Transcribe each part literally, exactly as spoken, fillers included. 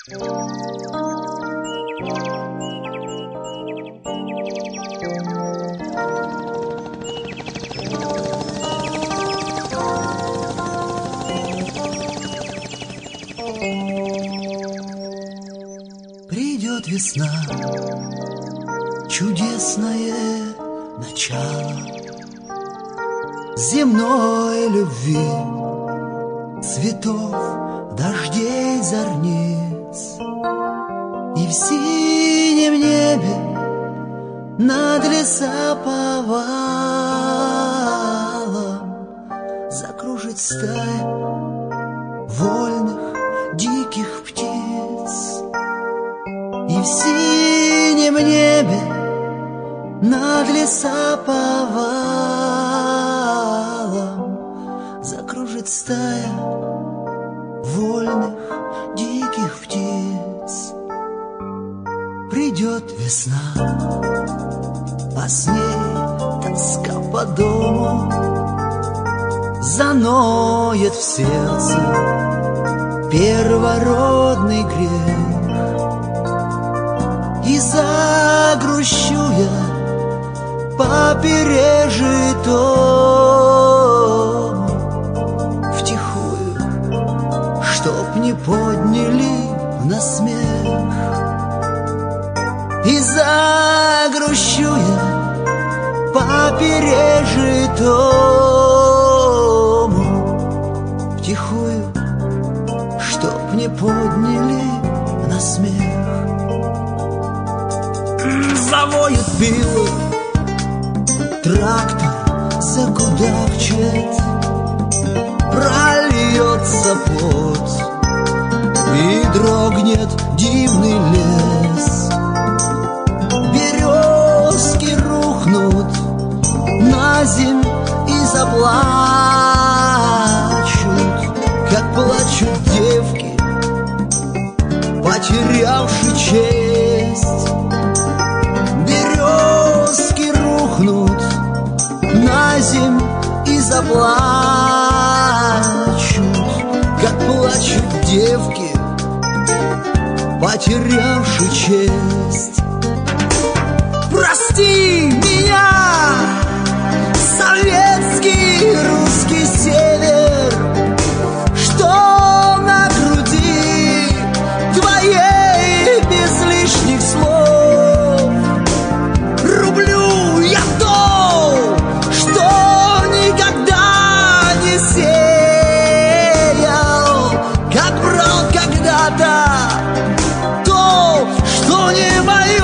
Придет весна, чудесное начало земной любви, цветов, дождей, зорниц. И в синем небе над лесоповалом закружит стая вольных диких птиц. И в синем небе над лесоповалом закружит стая вольных диких птиц. Придет весна, а с ней тоска по дому, заноет в сердце первородный грех. И загрущу я по пережитому втихую, чтоб не подняли на смех. И загрущу я по пережитому втихую, чтоб не подняли на смех. Завоет пила, трактор закудахчет, прольется пот и дрогнет дивный лес. Березки рухнут на земь и заплачут, как плачут девки, потерявшие честь. Березки рухнут на земь и заплачут, как плачут девки, потерявшие честь. Прости меня, советский русский север, что на груди твоей без лишних слов рублю я то, что никогда не сеял, как брал когда-то то, что не мое.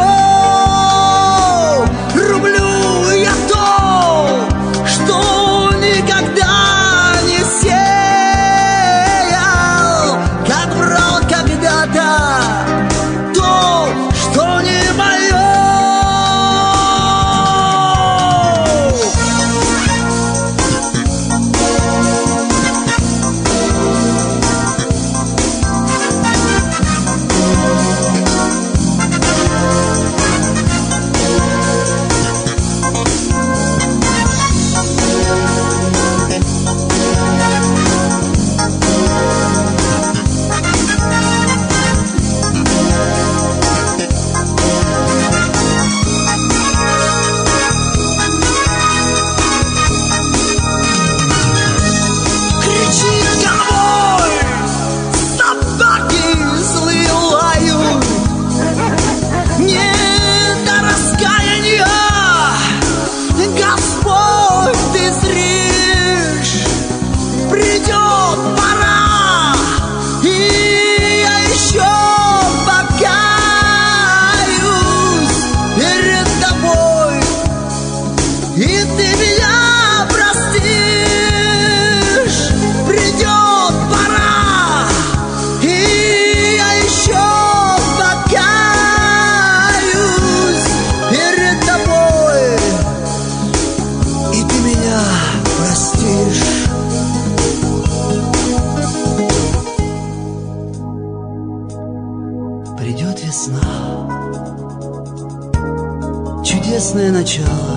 Чудесное начало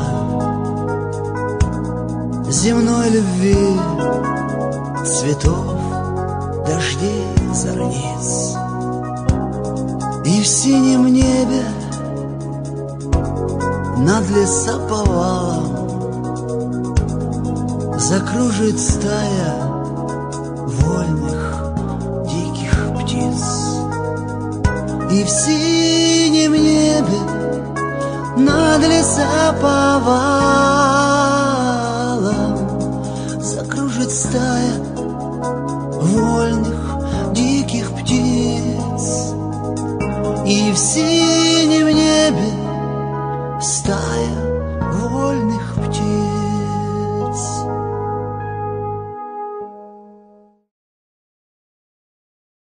земной любви, цветов, дождей, зорниц. И в синем небе над лесоповалом закружит стая вольных диких птиц. И в синем небе над лесоповалом закружит стая вольных диких птиц. И в синем небе стая